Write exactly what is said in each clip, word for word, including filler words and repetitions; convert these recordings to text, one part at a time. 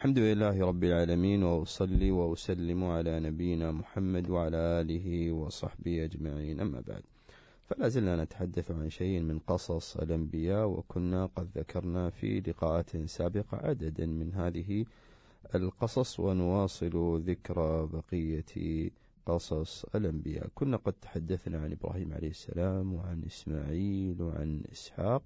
الحمد لله رب العالمين، وأصلي وأسلم على نبينا محمد وعلى آله وصحبه أجمعين، أما بعد. فلا زلنا نتحدث عن شيء من قصص الأنبياء، وكنا قد ذكرنا في لقاءات سابقة عددا من هذه القصص، ونواصل ذكر بقية قصص الأنبياء. كنا قد تحدثنا عن إبراهيم عليه السلام وعن إسماعيل وعن إسحاق،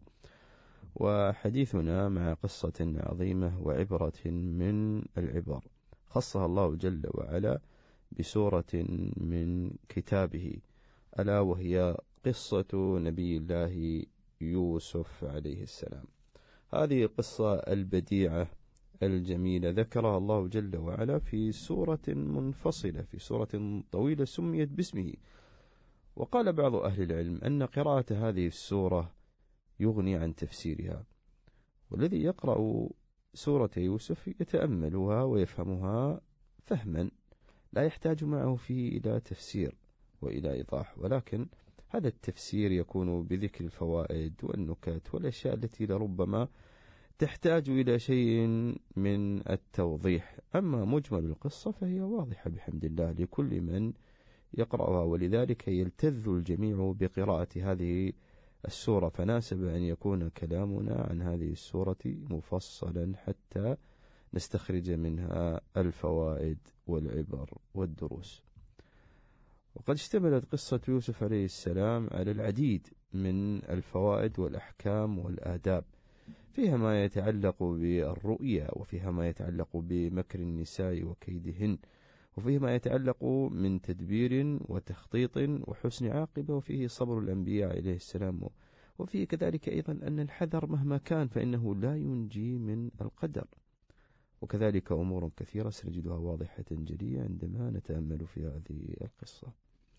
وحديثنا مع قصة عظيمة وعبرة من العبر خصها الله جل وعلا بسورة من كتابه، ألا وهي قصة نبي الله يوسف عليه السلام. هذه القصة البديعة الجميلة ذكرها الله جل وعلا في سورة منفصلة، في سورة طويلة سميت باسمه. وقال بعض أهل العلم أن قراءة هذه السورة يغني عن تفسيرها، والذي يقرأ سورة يوسف يتأملها ويفهمها فهما لا يحتاج معه فيه إلى تفسير وإلى إيضاح، ولكن هذا التفسير يكون بذكر الفوائد والنكات والأشياء التي لربما تحتاج إلى شيء من التوضيح. أما مجمل القصة فهي واضحة بحمد الله لكل من يقرأها، ولذلك يلتذ الجميع بقراءة هذه السورة، فناسب أن يكون كلامنا عن هذه السورة مفصلا حتى نستخرج منها الفوائد والعبر والدروس. وقد اشتملت قصة يوسف عليه السلام على العديد من الفوائد والأحكام والآداب، فيها ما يتعلق بالرؤيا، وفيها ما يتعلق بمكر النساء وكيدهن، وفيه ما يتعلق من تدبير وتخطيط وحسن عاقبة، وفيه صبر الأنبياء عليه السلام، وفيه كذلك أيضا أن الحذر مهما كان فإنه لا ينجي من القدر، وكذلك أمور كثيرة سنجدها واضحة جلية عندما نتأمل في هذه القصة.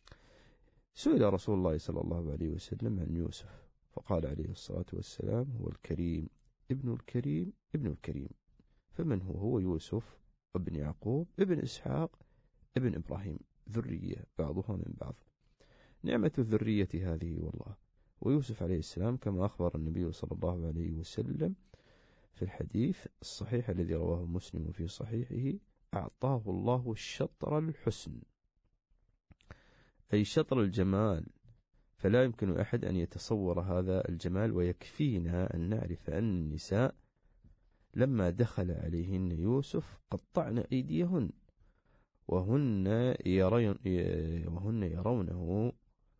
سئل رسول الله صلى الله عليه وسلم عن يوسف فقال عليه الصلاة والسلام: هو الكريم ابن الكريم ابن الكريم. فمن هو؟ هو يوسف ابن يعقوب ابن إسحاق ابن إبراهيم، ذرية بعضها من بعض. نعمة الذرية هذه والله. ويوسف عليه السلام كما أخبر النبي صلى الله عليه وسلم في الحديث الصحيح الذي رواه مسلم في صحيحه: أعطاه الله الشطر الحسن، أي شطر الجمال، فلا يمكن أحد أن يتصور هذا الجمال. ويكفينا أن نعرف أن النساء لما دخل عليهن يوسف قطعن أيديهن، وهن يرون وهن يرونه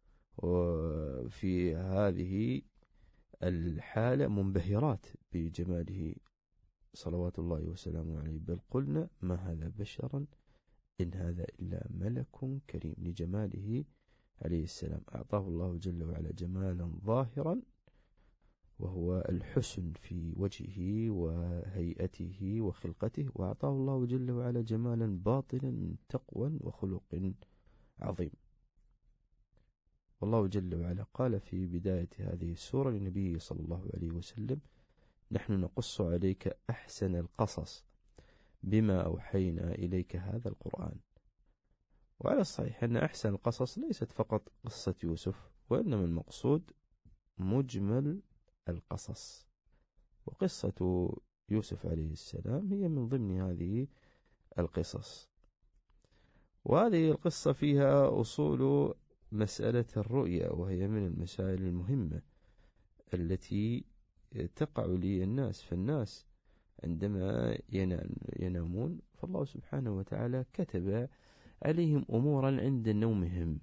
في هذه الحالة منبهرات بجماله صلوات الله وسلامه عليه، بل قلنا: ما هذا بشرا إن هذا إلا ملك كريم، لجماله عليه السلام. أعطاه الله جل وعلا جمالا ظاهرا وهو الحسن في وجهه وهيئته وخلقته، وأعطاه الله جل وعلا جمالا باطلا من تقوى وخلق عظيم. والله جل وعلا قال في بداية هذه السورة لنبيه صلى الله عليه وسلم: نحن نقص عليك أحسن القصص بما أوحينا إليك هذا القرآن. وعلى الصحيح أن أحسن القصص ليست فقط قصة يوسف، وإنما المقصود مجمل القصص، وقصة يوسف عليه السلام هي من ضمن هذه القصص. وهذه القصة فيها أصول مسألة الرؤيا، وهي من المسائل المهمة التي تقع للناس. فالناس عندما ينامون فالله سبحانه وتعالى كتب عليهم أمورا عند نومهم،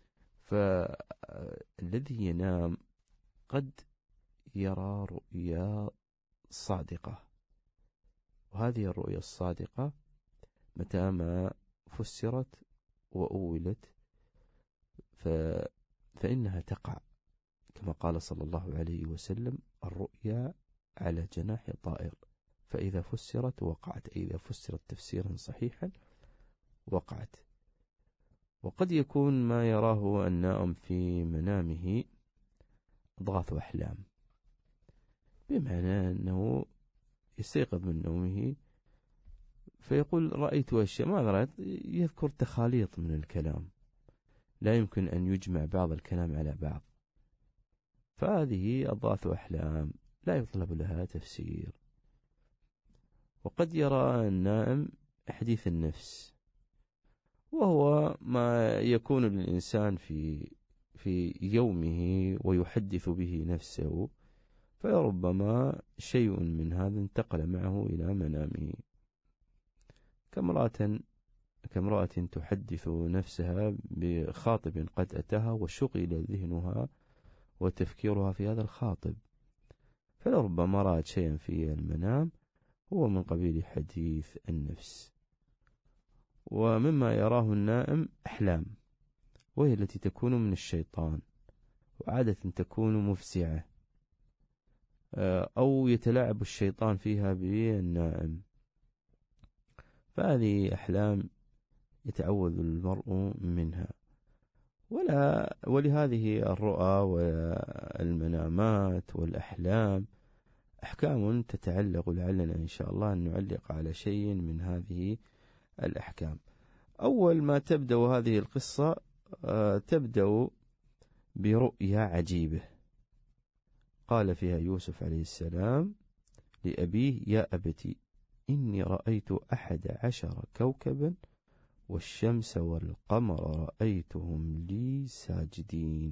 فالذي ينام قد يرى رؤيا صادقة، وهذه الرؤيا الصادقة متى ما فسرت وأولت ف... فإنها تقع، كما قال صلى الله عليه وسلم: الرؤيا على جناح طائر، فإذا فسرت وقعت، أي إذا فسرت تفسيرا صحيحا وقعت. وقد يكون ما يراه النائم في منامه أضغاث أحلام، بمعنى أنه يستيقظ من نومه فيقول: رأيت أشياء، ما رأيت، يذكر تخاليط من الكلام، لا يمكن أن يجمع بعض الكلام على بعض، فهذه أضغاث أحلام لا يطلب لها تفسير. وقد يرى النائم حديث النفس، وهو ما يكون للإنسان في في يومه ويحدث به نفسه، فلربما شيء من هذا انتقل معه إلى منامه، كامرأة كامرأة تحدث نفسها بخاطب قد أتاها وشغل ذهنها وتفكيرها في هذا الخاطب، فلربما رأت شيئا في المنام هو من قبيل حديث النفس. ومما يراه النائم أحلام، وهي التي تكون من الشيطان، وعادة تكون مفزعة، أو يتلاعب الشيطان فيها بالنائم، فهذه أحلام يتعوذ المرء منها. ولا ولهذه الرؤى والمنامات والأحلام أحكام تتعلق، لعلنا إن شاء الله أن نعلق على شيء من هذه الأحكام. أول ما تبدأ هذه القصة تبدأ برؤيا عجيبة قال فيها يوسف عليه السلام لأبيه: يا أبتي إني رأيت أحد عشر كوكبا والشمس والقمر رأيتهم لي ساجدين.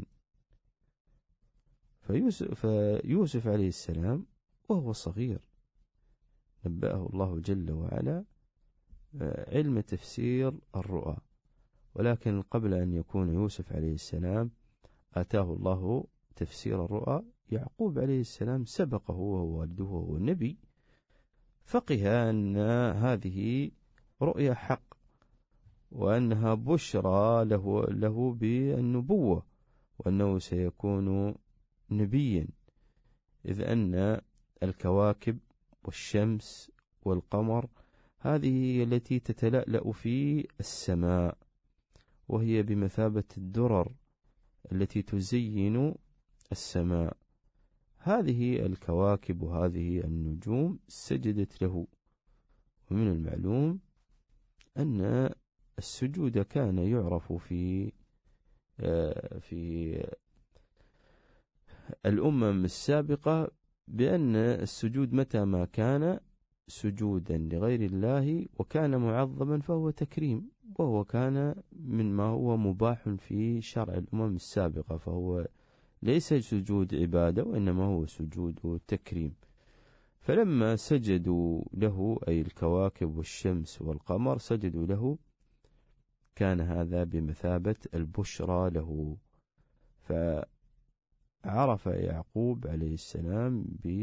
فيوسف, فيوسف عليه السلام وهو صغير نبأه الله جل وعلا علم تفسير الرؤى، ولكن قبل أن يكون يوسف عليه السلام آتاه الله تفسير الرؤى يعقوب عليه السلام سبقه وهو والده وهو النبي، فقه أن هذه رؤيا حق، وأنها بشرى له, له بالنبوة، وأنه سيكون نبيا، إذ أن الكواكب والشمس والقمر هذه التي تتلألأ في السماء، وهي بمثابة الدرر التي تزين السماء. هذه الكواكب وهذه النجوم سجدت له، ومن المعلوم أن السجود كان يعرف في في الأمم السابقة بأن السجود متى ما كان سجودا لغير الله وكان معظما فهو تكريم، وهو كان مما هو مباح في شرع الأمم السابقة، فهو ليس سجود عبادة وإنما هو سجود تكريم. فلما سجدوا له أي الكواكب والشمس والقمر سجدوا له كان هذا بمثابة البشرى له، فعرف يعقوب عليه السلام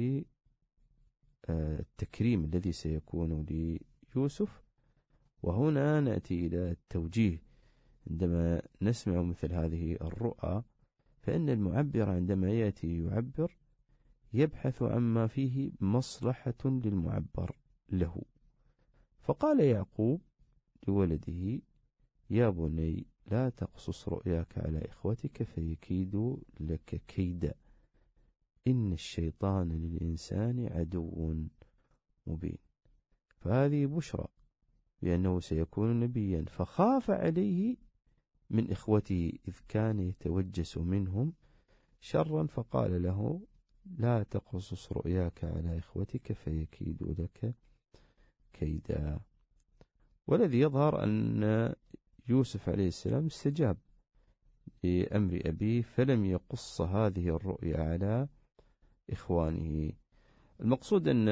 بالتكريم الذي سيكون ليوسف. وهنا نأتي إلى التوجيه عندما نسمع مثل هذه الرؤى، فإن المعبر عندما يأتي يعبر يبحث عما فيه مصلحة للمعبر له. فقال يعقوب لولده: يا بني لا تقصص رؤياك على إخوتك فيكيدوا لك كيدا، إن الشيطان للإنسان عدو مبين. فهذه بشرى بأنه سيكون نبيا، فخاف عليه من إخوته إذ كان يتوجس منهم شرا، فقال له: لا تقصص رؤياك على إخوتك فيكيدوا لك كيدا. والذي يظهر أن يوسف عليه السلام استجاب لأمر أبيه فلم يقص هذه الرؤيا على إخوانه. المقصود أن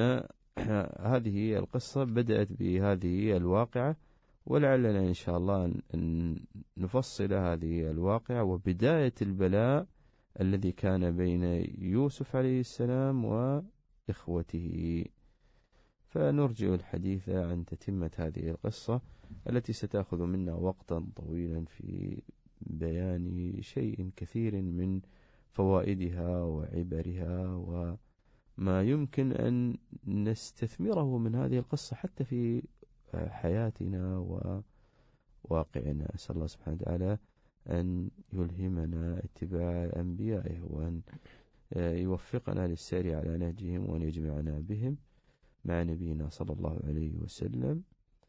هذه القصة بدأت بهذه الواقعة، ولعلنا إن شاء الله أن نفصل هذه الواقعة وبداية البلاء الذي كان بين يوسف عليه السلام وإخوته، فنرجع الحديث عن تتمة هذه القصة التي ستأخذ منا وقتا طويلا في بيان شيء كثير من فوائدها وعبرها وما يمكن أن نستثمره من هذه القصة حتى في حياتنا وواقعنا. أسأل الله سبحانه وتعالى أن يلهمنا اتباع أنبيائه، وأن يوفقنا للسير على نهجهم، وأن يجمعنا بهم مع نبينا صلى الله عليه وسلم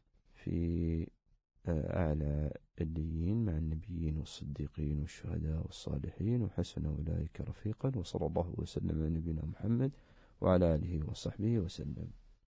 في أعلى الليين مع النبيين والصديقين والشهداء والصالحين، وحسن أولئك رفيقا. وصلى الله وسلم على نبينا محمد وعلى آله وصحبه وسلم.